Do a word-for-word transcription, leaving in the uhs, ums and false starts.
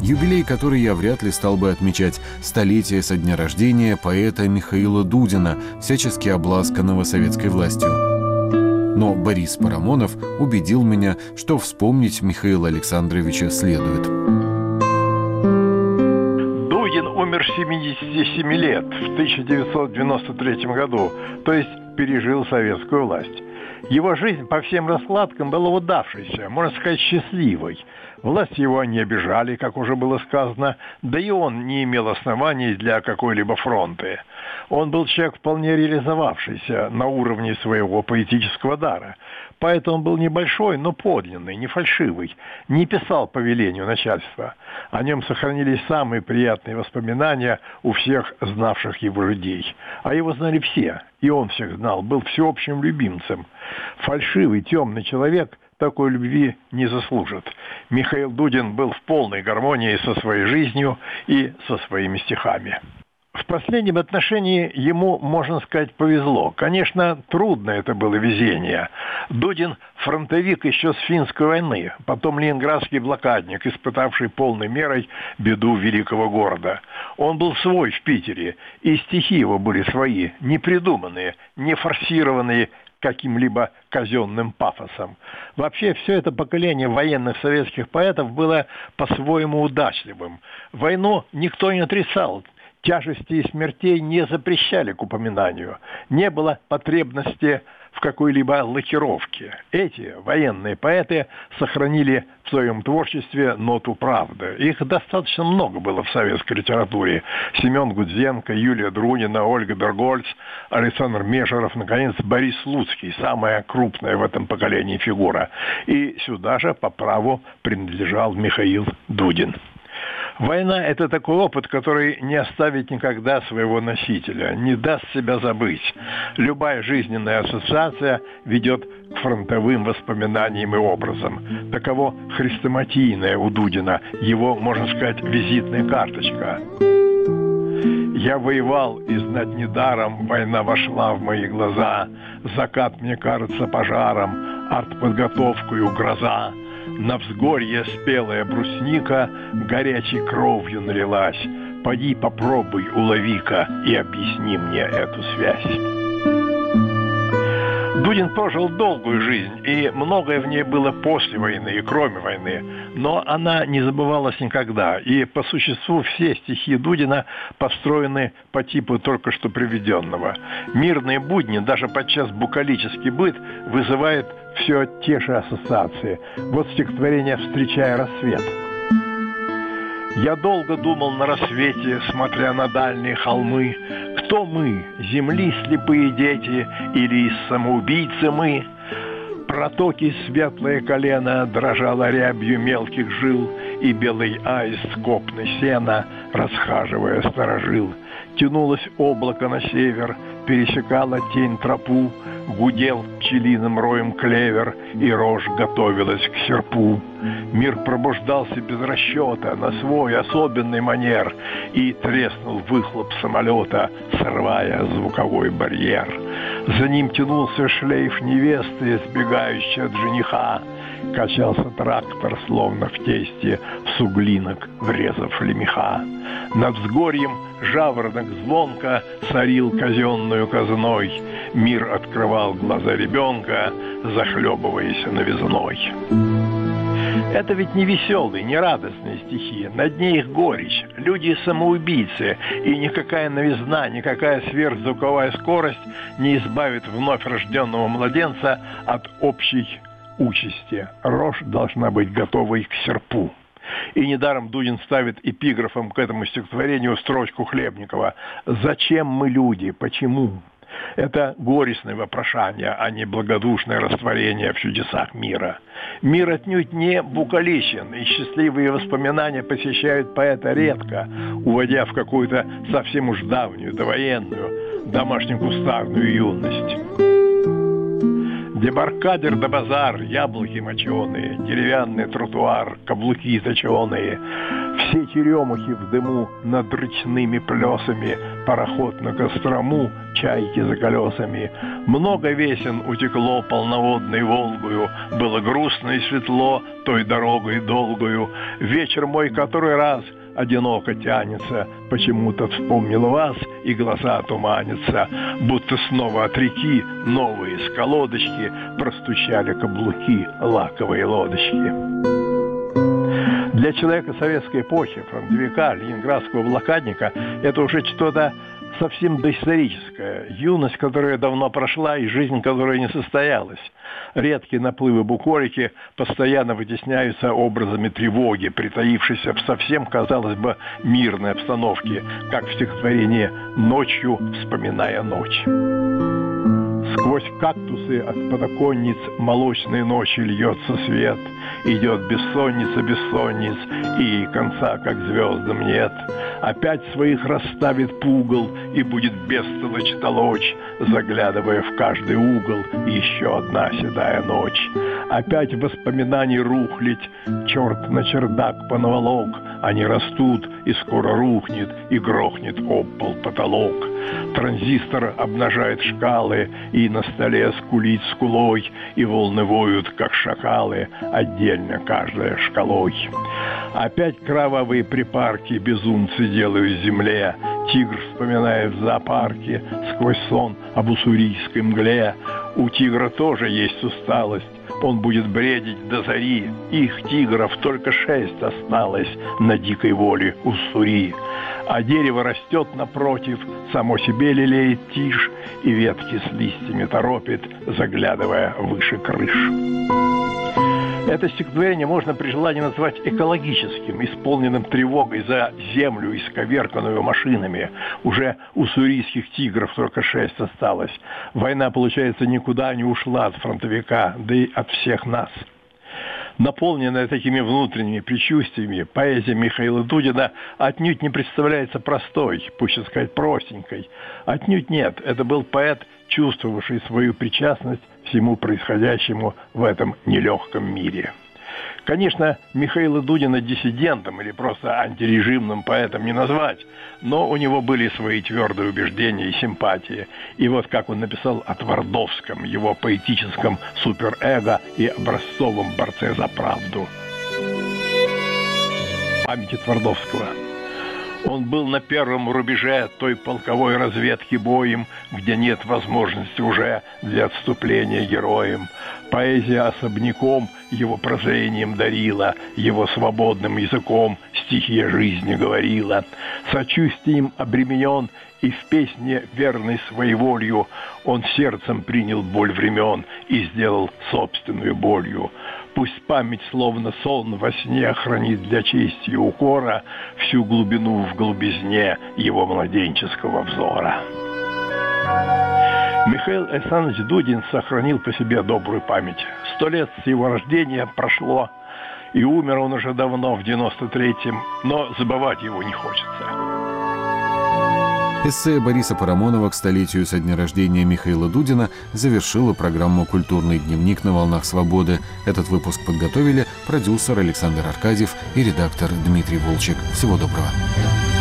Юбилей, который я вряд ли стал бы отмечать, столетие со дня рождения поэта Михаила Дудина, всячески обласканного советской властью. Но Борис Парамонов убедил меня, что вспомнить Михаила Александровича следует. Дудин умер семидесяти семи лет в тысяча девятьсот девяносто третьем году, то есть пережил советскую власть. Его жизнь по всем раскладкам была удавшейся, можно сказать, счастливой. Власти его не обижали, как уже было сказано, да и он не имел оснований для какой-либо фронты. Он был человек, вполне реализовавшийся на уровне своего поэтического дара. Поэтому он был небольшой, но подлинный, не фальшивый, не писал по велению начальства. О нем сохранились самые приятные воспоминания у всех знавших его людей. А его знали все, и он всех знал, был всеобщим любимцем. Фальшивый, темный человек такой любви не заслужит. Михаил Дудин был в полной гармонии со своей жизнью и со своими стихами. В последнем отношении ему, можно сказать, повезло. Конечно, трудно это было везение. Дудин – фронтовик еще с финской войны, потом ленинградский блокадник, испытавший полной мерой беду великого города. Он был свой в Питере, и стихи его были свои, не придуманные, не форсированные каким-либо казенным пафосом. Вообще, все это поколение военных советских поэтов было по-своему удачливым. Войну никто не отрицал. Тяжести и смертей не запрещали к упоминанию. Не было потребности в какой-либо лакировке. Эти военные поэты сохранили в своем творчестве ноту правды. Их достаточно много было в советской литературе. Семен Гудзенко, Юлия Друнина, Ольга Бергольц, Александр Межеров, наконец, Борис Слуцкий, самая крупная в этом поколении фигура. И сюда же по праву принадлежал Михаил Дудин. Война – это такой опыт, который не оставит никогда своего носителя, не даст себя забыть. Любая жизненная ассоциация ведет к фронтовым воспоминаниям и образам. Таково хрестоматийное у Дудина, его, можно сказать, визитная карточка. «Я воевал, и знать недаром война вошла в мои глаза. Закат мне кажется пожаром, артподготовкою гроза. На взгорье спелая брусника горячей кровью налилась. Поди попробуй, улови-ка, и объясни мне эту связь». Дудин прожил долгую жизнь, и многое в ней было после войны и кроме войны, но она не забывалась никогда, и по существу все стихи Дудина построены по типу только что приведенного. Мирные будни, даже подчас букалический быт, вызывает все те же ассоциации. Вот стихотворение «Встречая рассвет». «Я долго думал на рассвете, смотря на дальние холмы, кто мы, земли слепые дети или самоубийцы мы? Протоки светлое колено дрожало рябью мелких жил, и белый аист копны сена, расхаживая, сторожил. Тянулось облако на север, пересекала тень тропу, гудел пчелиным роем клевер, и рожь готовилась к серпу. Мир пробуждался без расчета на свой особенный манер, и треснул выхлоп самолета, срывая звуковой барьер. За ним тянулся шлейф невесты, сбегающей от жениха. Качался трактор, словно в тесте, в суглинок врезав лемеха. Над взгорьем жаворонок звонко сорил казенную казной. Мир открывал глаза ребенка, захлебываясь новизной. Это ведь не веселые, не радостные стихи. На дне их горечь. Люди самоубийцы. И никакая новизна, никакая сверхзвуковая скорость не избавит вновь рожденного младенца от общей участи. Рожь должна быть готовой к серпу. И недаром Дудин ставит эпиграфом к этому стихотворению строчку Хлебникова: «Зачем мы люди? Почему?» Это горестное вопрошание, а не благодушное растворение в чудесах мира. Мир отнюдь не букаличен, и счастливые воспоминания посещают поэта редко, уводя в какую-то совсем уж давнюю, довоенную, домашнекустарную юность. Дебаркадер да базар, яблоки моченые, деревянный тротуар, каблуки точеные. Все черемухи в дыму над речными плесами, пароход на Кострому, чайки за колесами. Много весен утекло полноводной Волгою, было грустно и светло той дорогой долгою. Вечер мой который раз одиноко тянется, почему-то вспомнил вас, и глаза туманятся, будто снова от реки новые с колодочки простучали каблуки лаковые лодочки. Для человека советской эпохи, фронтовика, ленинградского блокадника, это уже что-то совсем доисторическое. Юность, которая давно прошла, и жизнь, которая не состоялась. Редкие наплывы буколики постоянно вытесняются образами тревоги, притаившейся в совсем, казалось бы, мирной обстановке, как в стихотворении «Ночью, вспоминая ночь». Сквозь кактусы от подоконниц молочной ночи льется свет. Идет бессонница бессонниц, и конца, как звездам, нет. Опять своих расставит пугал, и будет бестолочь толочь, заглядывая в каждый угол, еще одна седая ночь. Опять воспоминаний рухлить, черт на чердак понаволок, они растут, и скоро рухнет, и грохнет об пол потолок. Транзистор обнажает шкалы, и на столе скулит скулой, и волны воют, как шакалы, отдельно каждая шкалой. Опять кровавые припарки безумцы делают земле, тигр вспоминает в зоопарке сквозь сон об уссурийской мгле. У тигра тоже есть усталость, он будет бредить до зари. Их тигров только шесть осталось на дикой воле Уссури. А дерево растет напротив, само себе лелеет тишь, и ветки с листьями торопит, заглядывая выше крыш. Это стихотворение можно при желании назвать экологическим, исполненным тревогой за землю, исковерканную машинами. Уже уссурийских тигров только шесть осталось. Война, получается, никуда не ушла от фронтовика, да и от всех нас. Наполненная такими внутренними предчувствиями, поэзия Михаила Дудина отнюдь не представляется простой, пусть сказать простенькой. Отнюдь нет, это был поэт, чувствовавший свою причастность всему происходящему в этом нелегком мире. Конечно, Михаила Дудина диссидентом или просто антирежимным поэтом не назвать, но у него были свои твердые убеждения и симпатии. И вот как он написал о Твардовском, его поэтическом суперэго и образцовом борце за правду. Памяти Твардовского. Он был на первом рубеже той полковой разведки боем, где нет возможности уже для отступления героям. Поэзия особняком его прозрением дарила, его свободным языком стихия жизни говорила. Сочувствием обременен и в песне верной своеволью он сердцем принял боль времен и сделал собственную болью. Пусть память, словно сон, во сне хранит для чести и укора всю глубину в глубизне его младенческого взора. Михаил Александрович Дудин сохранил по себе добрую память. Сто лет с его рождения прошло, и умер он уже давно, в девяносто третьем, но забывать его не хочется. Эссе Бориса Парамонова к столетию со дня рождения Михаила Дудина завершила программу «Культурный дневник» на «Волнах свободы». Этот выпуск подготовили продюсер Александр Аркадьев и редактор Дмитрий Волчек. Всего доброго.